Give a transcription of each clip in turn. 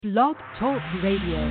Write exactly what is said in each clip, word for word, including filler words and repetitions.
Blog Talk Radio.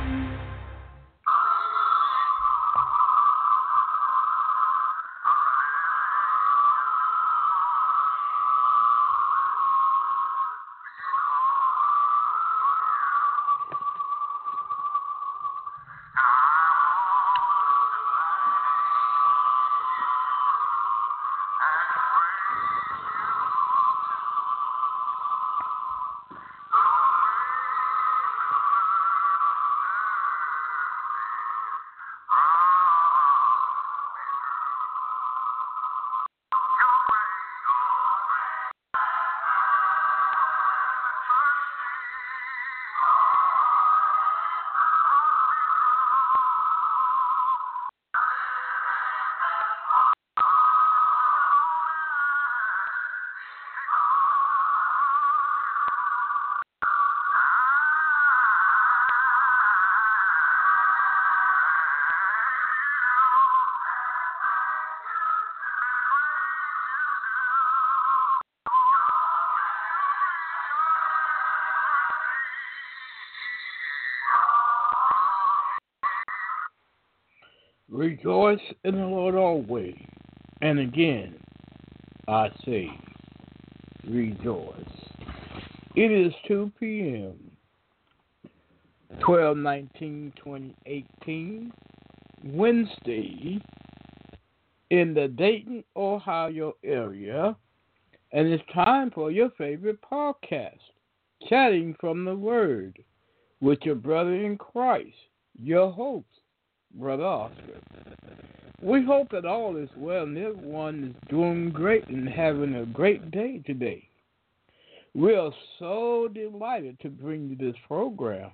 Rejoice in the Lord always. And again, I say, rejoice. It is two p.m., twelve nineteen twenty eighteen, Wednesday, in the Dayton, Ohio area, and it's time for your favorite podcast, Chatting from the Word, with your brother in Christ, your host, Brother Oscar. We hope that all is well and everyone is doing great and having a great day today. We are so delighted to bring you this program.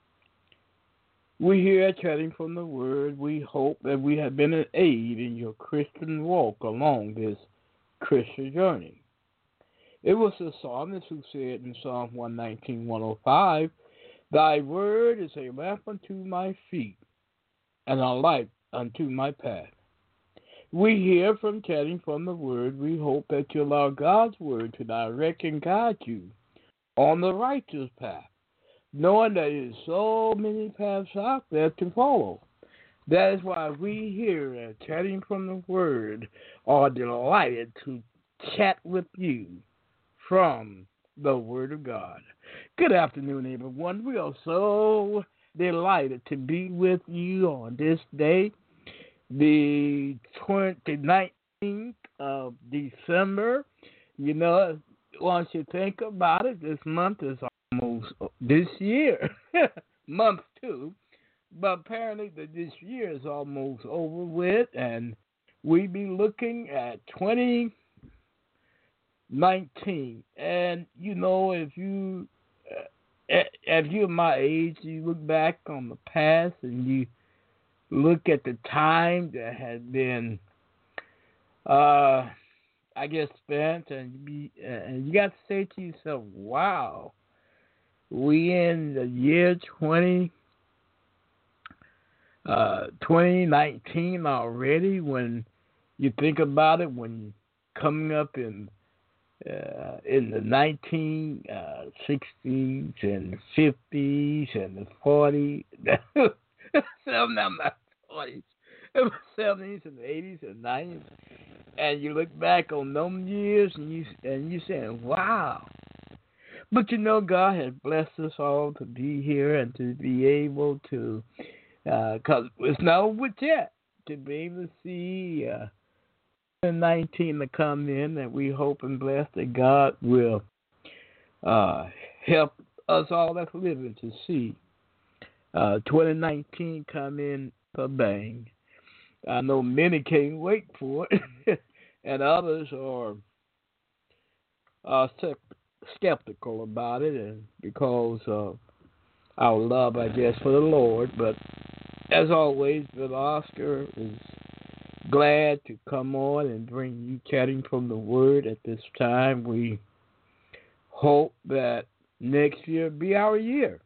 We here Chatting from the Word. We hope that we have been an aid in your Christian walk along this Christian journey. It was the psalmist who said in Psalm one nineteen, one oh five, "Thy word is a lamp unto my feet, and a light unto my path." We hear from Chatting from the Word. We hope that you allow God's Word to direct and guide you on the righteous path, knowing that there is so many paths out there to follow. That is why we here at Chatting from the Word are delighted to chat with you from the Word of God. Good afternoon, everyone. We are so delighted to be with you on this day, the nineteenth of December. You know, once you think about it, this month is almost this year, month two, but apparently that this year is almost over with, and we be looking at twenty nineteen. And you know, if you if you're my age, you look back on the past and you look at the time that had been, uh, I guess, spent, and you, be, and you got to say to yourself, wow, we in the year twenty, uh, twenty nineteen already. When you think about it, when you're coming up in Uh, in the nineteen sixties and the fifties and the forties, some of the forties, seventies and eighties and nineties, and you look back on them years and you and you saying, "Wow!" But you know, God has blessed us all to be here and to be able to, because uh, it's not over yet, to be able to see Uh, nineteen to come in, that we hope and bless that God will uh, help us all that's living to see uh, twenty nineteen come in a bang. I know many can't wait for it, and others are uh, skeptical about it, and because of our love, I guess, for the Lord. But as always, Brother Oscar is glad to come on and bring you Chatting from the Word at this time. We hope that next year be our year.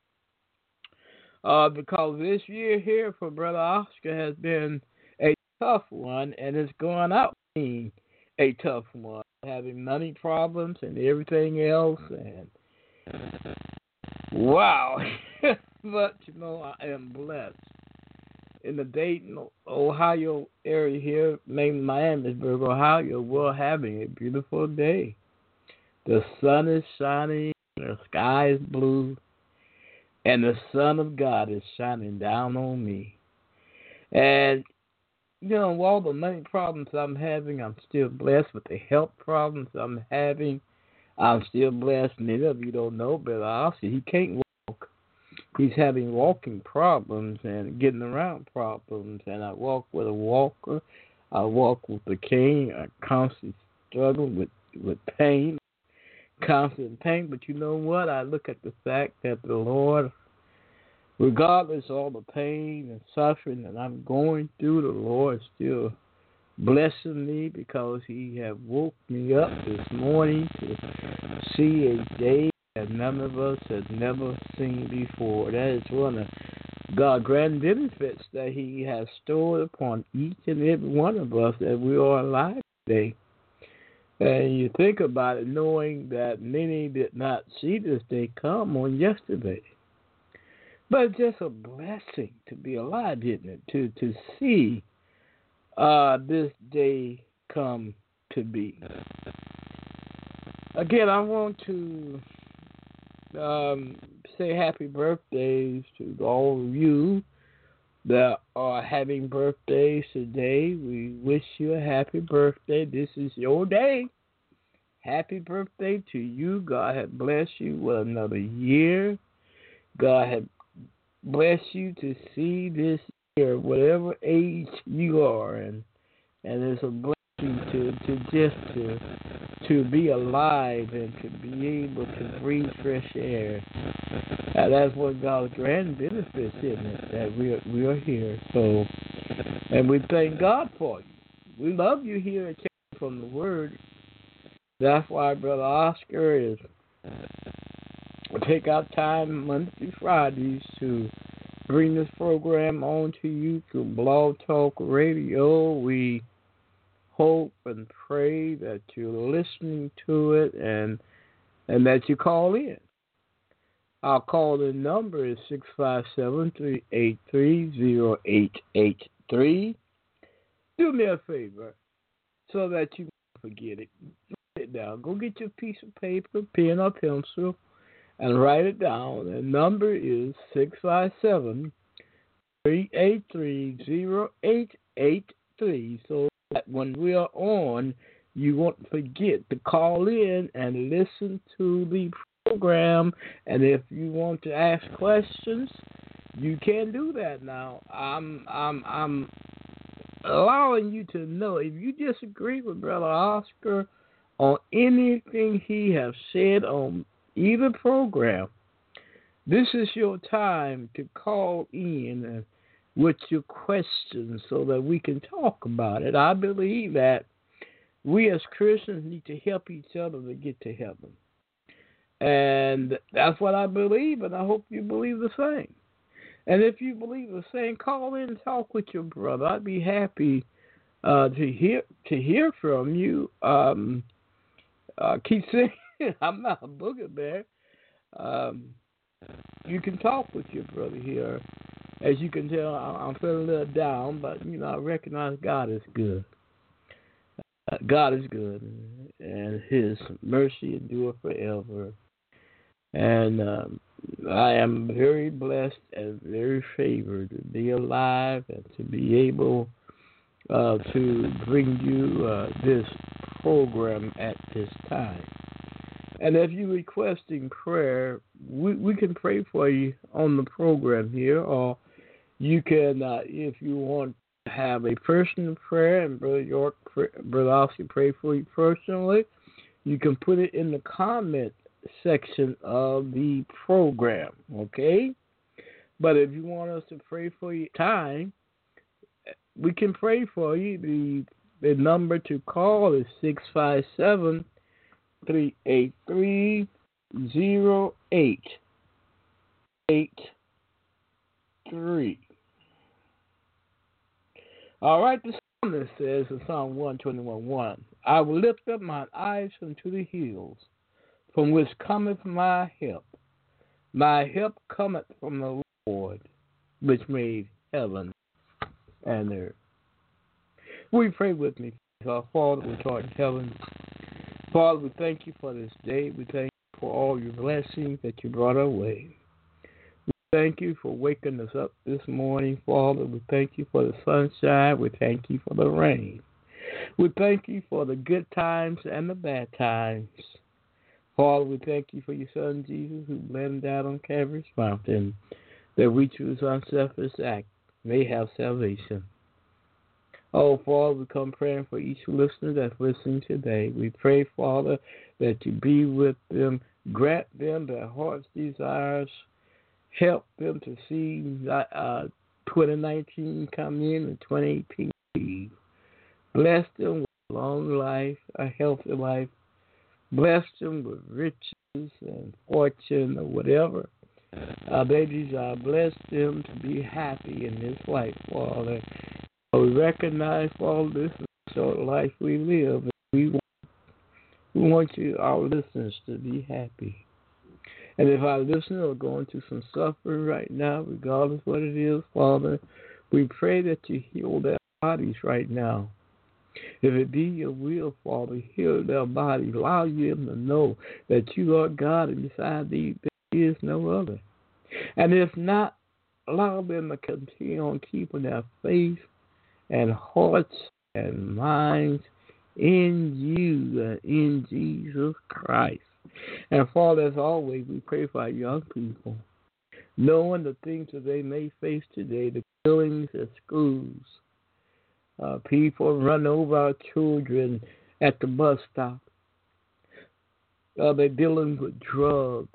Uh, because this year here for Brother Oscar has been a tough one, and it's going out being a tough one, having money problems and everything else, and Wow. But, you know, I am blessed. In the Dayton, Ohio area here, named Miamisburg, Ohio, we're having a beautiful day. The sun is shining, the sky is blue, and the Son of God is shining down on me. And, you know, all the money problems I'm having, I'm still blessed. With the health problems I'm having, I'm still blessed. Many of you don't know, but obviously he can't walk. He's having walking problems and getting around problems. And I walk with a walker. I walk with a cane. I constantly struggle with, with pain, constant pain. But you know what? I look at the fact that the Lord, regardless of all the pain and suffering that I'm going through, the Lord is still blessing me because he have woke me up this morning to see a day that none of us has never seen before. That is one of God's grand benefits that he has stored upon each and every one of us, that we are alive today. And you think about it, knowing that many did not see this day come on yesterday. But it's just a blessing to be alive, isn't it? To to see uh, this day come to be. Again, I want to um, say happy birthdays to all of you that are having birthdays today. We wish you a happy birthday. This is your day. Happy birthday to you. God has blessed you with another year. God has blessed you to see this year, whatever age you are, and and it's a blessing to, to just to to be alive and to be able to breathe fresh air. And that's one of God's grand benefits, isn't it? That we are, we are here. So, and we thank God for you. We love you here at Church from the Word. That's why Brother Oscar is take out time Monday through Fridays to bring this program on to you through Blog Talk Radio. We hope and pray that you're listening to it and and that you call in. Our call-in number is six five seven, three eight three, zero eight eight three. Do me a favor so that you don't forget it. Write it down. Go get your piece of paper, pen, or pencil, and write it down. The number is six five seven, three eight three, zero eight eight three. So that when we are on, you won't forget to call in and listen to the program. And if you want to ask questions, you can do that now. I'm I'm I'm allowing you to know if you disagree with Brother Oscar on anything he has said on either program, this is your time to call in with your questions so that we can talk about it. I believe that we as Christians need to help each other to get to heaven. And that's what I believe, and I hope you believe the same. And if you believe the same, call in and talk with your brother. I'd be happy uh, to hear to hear from you. Um, uh, keep saying I'm not a booger bear. Um, you can talk with your brother here. As you can tell, I'm feeling a little down, but you know I recognize God is good. Uh, God is good, and His mercy endure forever. And um, I am very blessed and very favored to be alive and to be able uh, to bring you uh, this program at this time. And if you're requesting prayer, we, we can pray for you on the program here, or you can, uh, if you want to have a personal prayer and Brother York, Brother Oscar pray for you personally, you can put it in the comment section of the program, okay? But if you want us to pray for you time, we can pray for you. The the number to call is six five seven, three eight three, zero eight eight three. All right, the psalmist says in Psalm one twenty-one one, I will lift up my eyes unto the hills, from which cometh my help. My help cometh from the Lord, which made heaven and earth. We pray with me, our Father which art in heaven. Father, we thank you for this day. We thank you for all your blessings that you brought our way. We thank you for waking us up this morning, Father. We thank you for the sunshine. We thank you for the rain. We thank you for the good times and the bad times. Father, we thank you for your Son, Jesus, who bled down on Calvary's mountain, that we through his unselfish act may have salvation. Oh, Father, we come praying for each listener that's listening today. We pray, Father, that you be with them, grant them their heart's desires, help them to see uh, twenty nineteen come in and twenty eighteen. Bless them with long life, a healthy life. Bless them with riches and fortune or whatever uh, they desire. Bless them to be happy in this life, Father. We recognize all this is the short life we live. We want, we want you, our listeners, to be happy. And if our listeners are going through some suffering right now, regardless of what it is, Father, we pray that you heal their bodies right now. If it be your will, Father, heal their bodies. Allow them to know that you are God and beside thee there is no other. And if not, allow them to continue on keeping their faith and hearts and minds in you and in Jesus Christ. And Father, as always, we pray for our young people, knowing the things that they may face today, the killings at schools, uh, people run over our children at the bus stop. Uh, they're dealing with drugs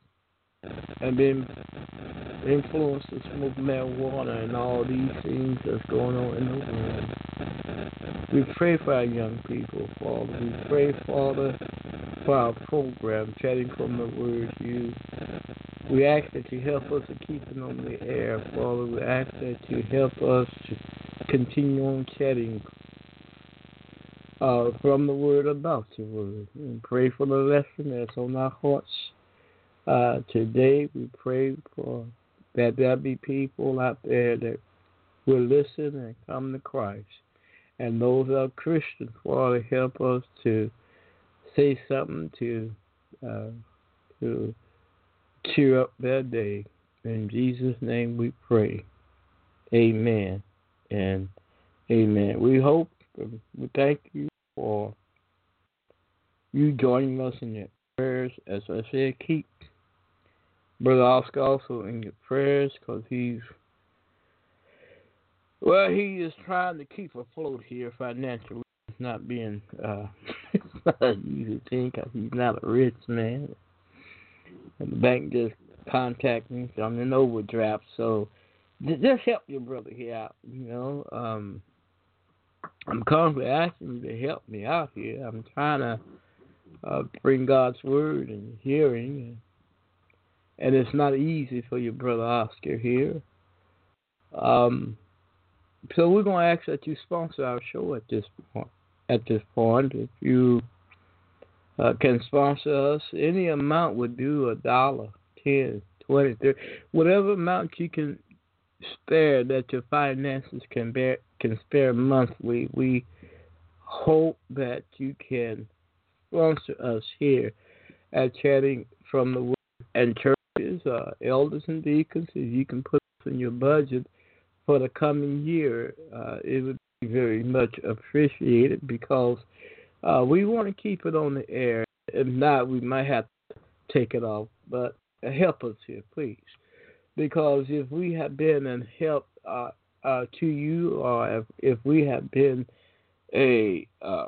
and being influenced to smoke marijuana and all these things that's going on in the world. We pray for our young people, Father. We pray, Father, for our program, Chatting from the Word You. We ask that you help us to keep it on the air, Father. We ask that you help us to continue on chatting uh, from the Word about your Word. And pray for the lesson that's on our hearts. Uh, today we pray for that there be people out there that will listen and come to Christ. And those that are Christians, Father, help us to say something to uh, to cheer up their day. In Jesus' name we pray. Amen and amen. We hope, we thank you for you joining us in your prayers. As I said, keep Brother Oscar also in your prayers, because he's, well, he is trying to keep afloat here financially. He's not being, uh, you think he's not a rich man. And the bank just contacted me, so I'm in overdraft. So just help your brother here out, you know. Um, I'm constantly asking you to help me out here. I'm trying to uh, bring God's word and hearing. And it's not easy for your brother Oscar here. Um, so we're going to ask that you sponsor our show at this point. At this point, if you uh, can sponsor us, any amount would do, a dollar, ten, twenty, thirty, whatever amount you can spare that your finances can bear, can spare monthly. We hope that you can sponsor us here at Chatting from the Word and Churches, uh, elders and deacons. If you can put this in your budget for the coming year, uh, it would be very much appreciated, because uh, we want to keep it on the air. If not, we might have to take it off. But help us here, please. Because if we have been an help uh, uh, to you, or if, if we have been a, uh,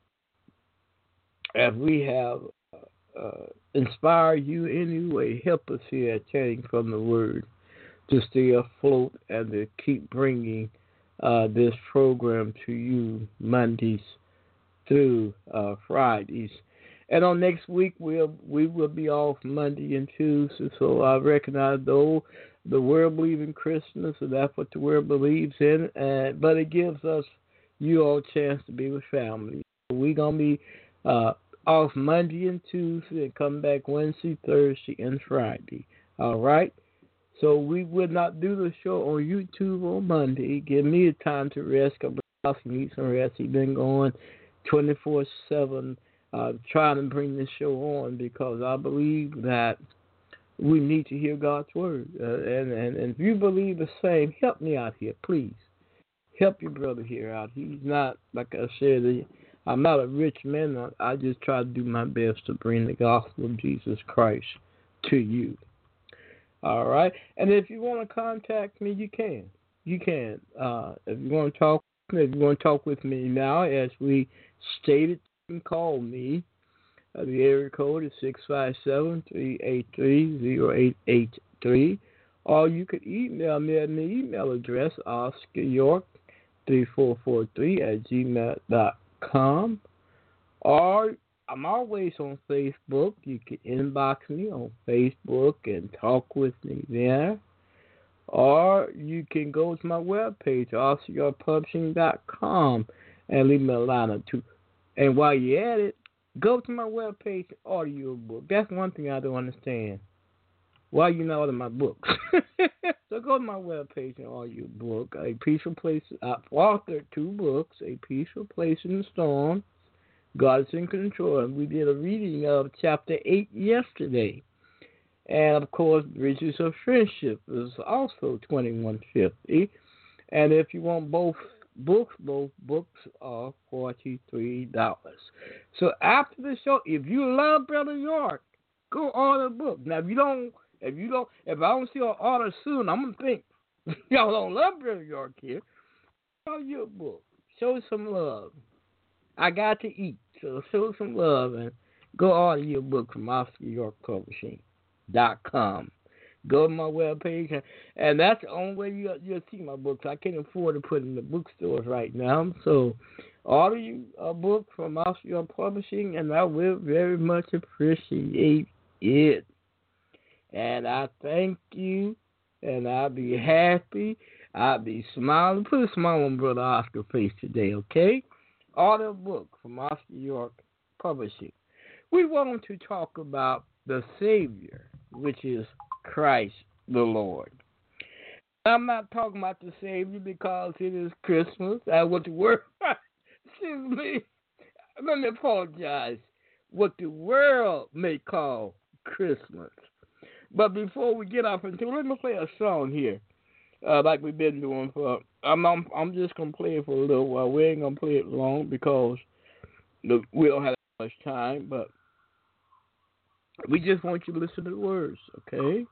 if we have uh, inspired you anyway, help us here at Chatting from the Word to stay afloat and to keep bringing uh, this program to you Mondays through uh, Fridays. And on next week, we'll, we will be off Monday and Tuesday, so I recognize, though, the world believes in Christmas, and that's what the world believes in, and, but it gives us, you all, a chance to be with family. We're going to be uh, off Monday and Tuesday and come back Wednesday, Thursday, and Friday. All right. So we would not do the show on YouTube on Monday. Give me a time to rest. Cause I need some rest. He's been going twenty-four seven uh, trying to bring this show on because I believe that we need to hear God's word. Uh, and, and, and if you believe the same, help me out here, please. Help your brother here out. He's not, like I said, I'm not a rich man. I just try to do my best to bring the gospel of Jesus Christ to you. All right? And if you want to contact me, you can. You can. Uh, if you want to talk, if you want to talk with me now, as we stated, you can call me. Uh, the area code is six five seven, three eight three, zero eight eight three. Or you could email me at my email address, Oscar York three four four three at gmail dot com. Or I'm always on Facebook. You can inbox me on Facebook and talk with me there. Or you can go to my webpage, oscar york publishing dot com, and leave me a line or two. And while you're at it, go to my webpage and order your book. That's one thing I don't understand. Why you not order my books? So go to my webpage and order your book. A Peaceful Place. I've authored two books. A Peaceful Place in the Storm. God is in control. And we did a reading of chapter eight yesterday. And of course, Bridges of Friendship is also twenty-one fifty. And if you want both books, both books are forty-three dollars. So after the show, if you love Brother York, go order a book. Now, if you don't, if you don't, if I don't see an order soon, I'm gonna think y'all don't love Brother York here. Order your book. Show some love. I got to eat, so show some love and go order your book from Oscar York Publishing dot com. Go to my webpage, and, and that's the only way you, you'll see my books. I can't afford to put in the bookstores right now. So order you a book from Oscar York Publishing, and I will very much appreciate it. And I thank you, and I'll be happy. I'll be smiling. Put a smile on Brother Oscar's face today, okay? Order a book from Oscar York Publishing. We want to talk about the Savior, which is Christ the Lord. I'm not talking about the Savior because it is Christmas. I what the word excuse me. Let me apologize. What the world may call Christmas. But before we get off into it, let me play a song here. Uh, like we've been doing for I'm, I'm I'm just gonna play it for a little while. We ain't gonna play it long because the, we don't have that much time, but we just want you to listen to the words, okay?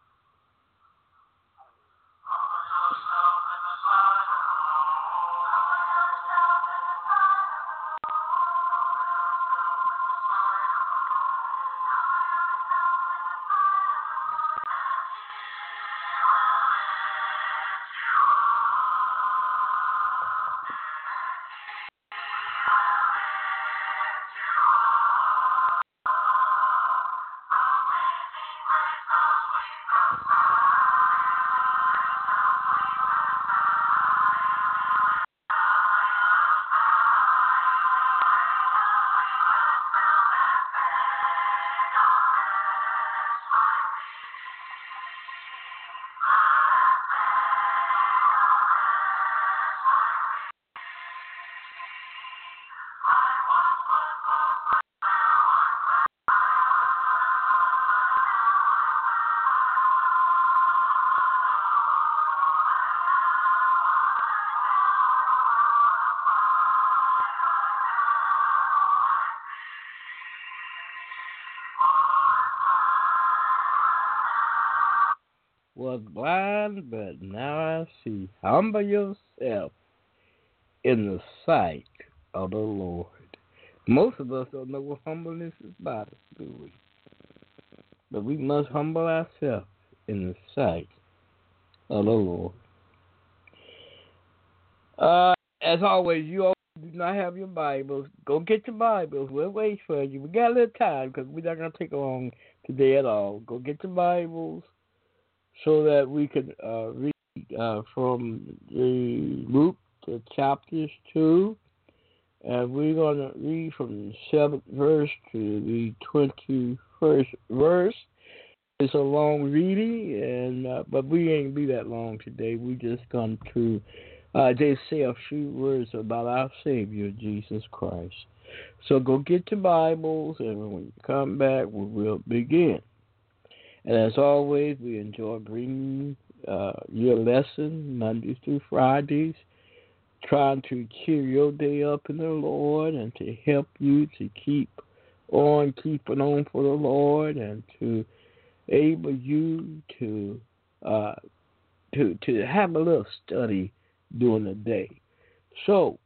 Was blind, but now I see. Humble yourself in the sight of the Lord. Most of us don't know what humbleness is about, do we? But we must humble ourselves in the sight of the Lord. Uh, as always, you all do not have your Bibles. Go get your Bibles. We'll wait for you. We got a little time because we're not going to take long today at all. Go get your Bibles so that we can uh, read uh, from the Luke to chapters two. And we're going to read from the seventh verse to the twenty-first verse. It's a long reading, and uh, but we ain't be that long today. We just come to uh, just say a few words about our Savior Jesus Christ. So go get your Bibles, and when you come back, we will begin. And as always, we enjoy bringing uh, your lesson Mondays through Fridays, trying to cheer your day up in the Lord and to help you to keep on keeping on for the Lord and to able you to uh, to to have a little study during the day. So,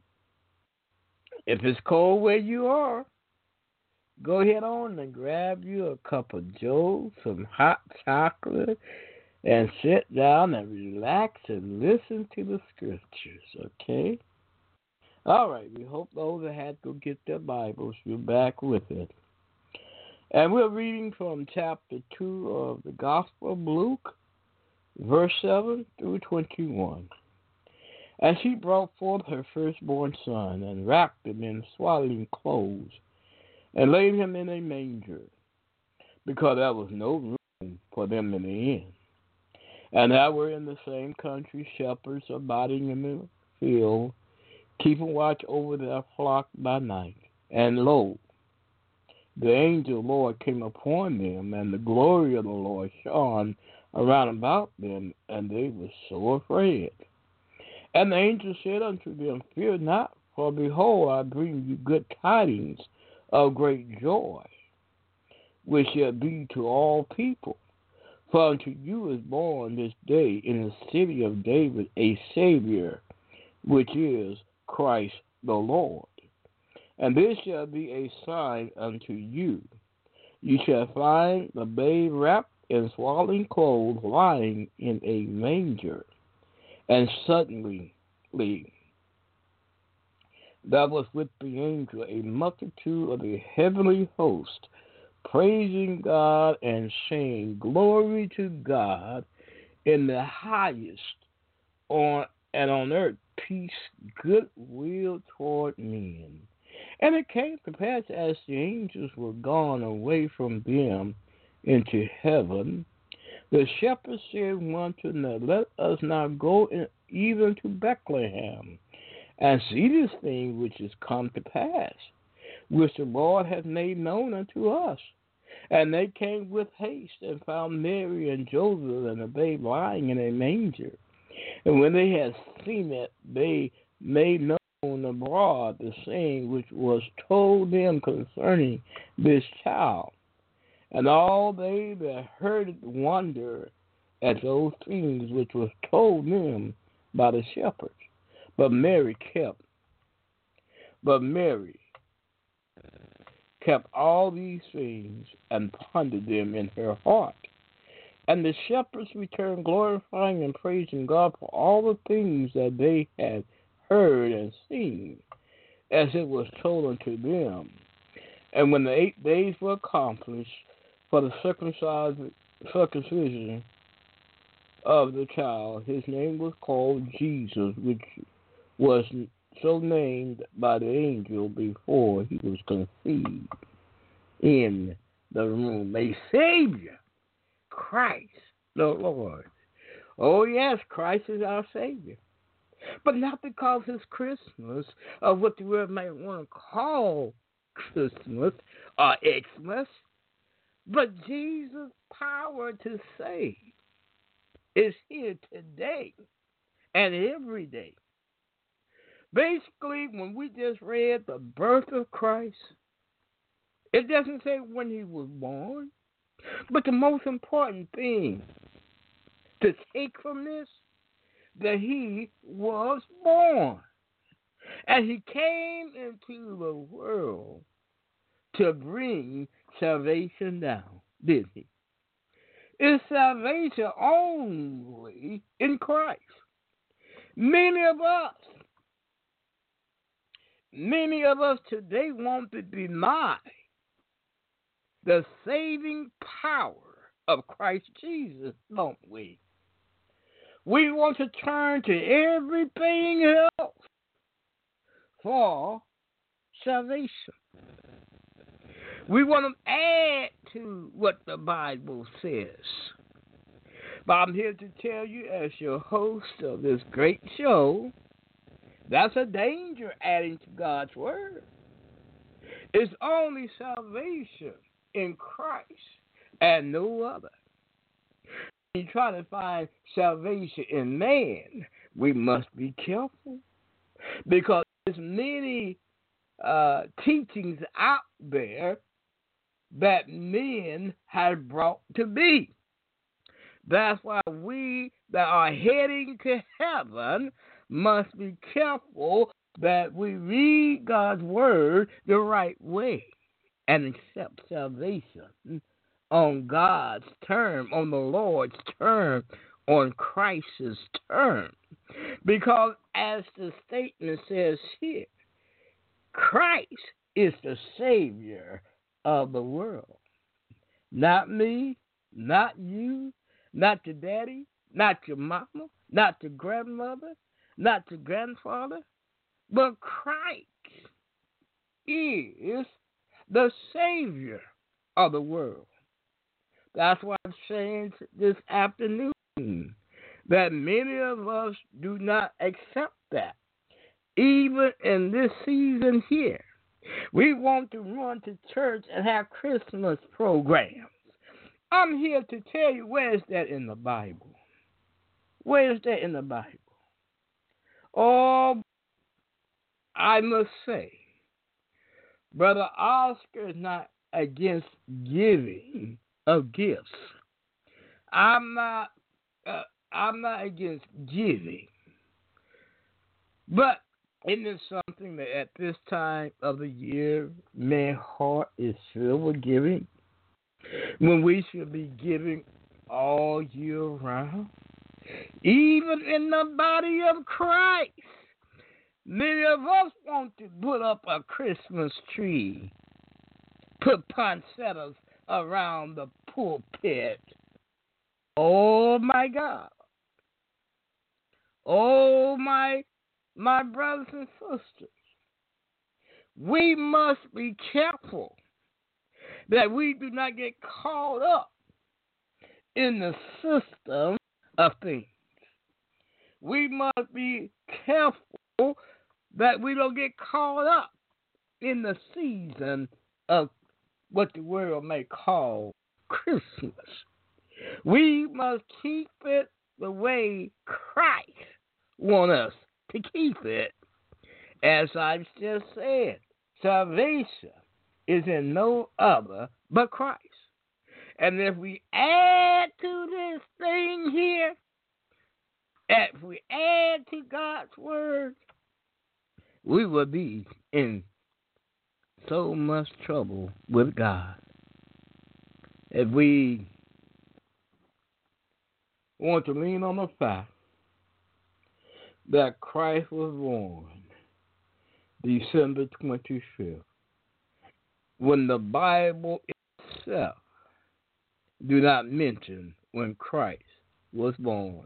if it's cold where you are, go ahead on and grab you a cup of Joe, some hot chocolate, and sit down and relax and listen to the scriptures, okay? All right, we hope those that had to get their Bibles, you're back with it. And we're reading from chapter two of the Gospel of Luke, verse seven through twenty-one. And she brought forth her firstborn son, and wrapped him in swaddling clothes, and laid him in a manger, because there was no room for them in the inn. And there were in the same country shepherds abiding in the field, keeping watch over their flock by night. And lo, the angel of the Lord came upon them, and the glory of the Lord shone around about them, and they were so afraid. And the angel said unto them, Fear not, for behold, I bring you good tidings of great joy, which shall be to all people. For unto you is born this day in the city of David a Savior, which is Christ the Lord. And this shall be a sign unto you. You shall find the babe wrapped in swaddling clothes, lying in a manger. And suddenly there was with the angel a multitude of the heavenly host, praising God and saying, Glory to God in the highest, on and on earth peace, goodwill toward men. And it came to pass, as the angels were gone away from them into heaven, the shepherds said one to another, Let us now go in, even to Bethlehem, and see this thing which is come to pass, which the Lord hath made known unto us. And they came with haste, and found Mary and Joseph and the babe lying in a manger. And when they had seen it, they made known abroad the saying which was told them concerning this child. And all they that heard it wondered at those things which was told them by the shepherds. But Mary kept, but Mary kept all these things and pondered them in her heart. And the shepherds returned, glorifying and praising God for all the things that they had heard and seen, as it was told unto them. And when the eight days were accomplished for the circumcision of the child, his name was called Jesus, which was so named by the angel before he was conceived in the womb. A Savior, Christ the Lord. Oh yes, Christ is our Savior. But not because it's Christmas, or what the world might want to call Christmas or Xmas, but Jesus' power to save is here today and every day. Basically, when we just read the birth of Christ, it doesn't say when he was born. But the most important thing to take from this, that he was born. And he came into the world to bring salvation down, didn't he? It's salvation only in Christ. Many of us, many of us today want to deny the saving power of Christ Jesus, don't we? We want to turn to everything else for salvation. We want to add to what the Bible says. But I'm here to tell you, as your host of this great show, that's a danger adding to God's Word. It's only salvation in Christ and no other. When you try to find salvation in man, we must be careful, because there's many uh, teachings out there that men have brought to be. That's why we that are heading to heaven must be careful that we read God's Word the right way and accept salvation on God's term, on the Lord's term, on Christ's term. Because as the statement says here, Christ is the Savior of the world. Not me, not you, not your daddy, not your mama, not your grandmother, not your grandfather, but Christ is the Savior of the world. That's why I'm saying this afternoon that many of us do not accept that. Even in this season here, we want to run to church and have Christmas programs. I'm here to tell you, where is that in the Bible? Where is that in the Bible? Oh, I must say, Brother Oscar is not against giving of gifts. I'm not. Uh, I'm not against giving, but isn't it something that at this time of the year, man's heart is filled with giving, when we should be giving all year round? Even in the body of Christ, many of us want to put up a Christmas tree, put poinsettias around the pulpit. Oh my God. Oh my my brothers and sisters. We must be careful that we do not get caught up in the system of things. We must be careful that we don't get caught up in the season of what the world may call Christmas. We must keep it the way Christ wants us to keep it. As I've just said, salvation is in no other but Christ. And if we add to this thing here, if we add to God's Word, we will be in so much trouble with God. If we want to lean on the fact that Christ was born December twenty-fifth, when the Bible itself do not mention when Christ was born,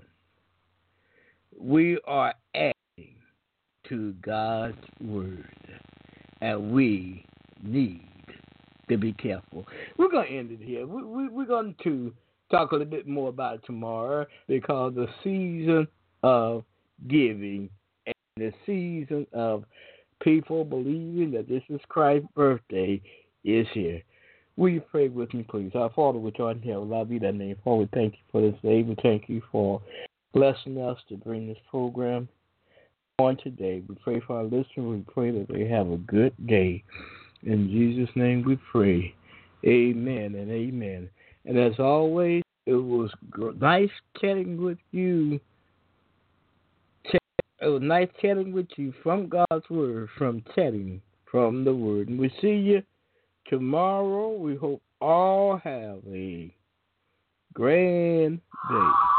we are adding to God's Word, and we need to be careful. We're going to end it here. We, we, we're going to talk a little bit more about it tomorrow, because the season of giving and the season of people believing that this is Christ's birthday is here. Will you pray with me, please? Our Father, which art in heaven, hallowed be thy name. Father, we thank you for this day. We thank you for blessing us to bring this program on today. We pray for our listeners. We pray that they have a good day. In Jesus' name we pray. Amen and amen. And as always, it was nice chatting with you. It was nice chatting with you from God's Word, from chatting from the Word. And we see you tomorrow. We hope all have a grand day.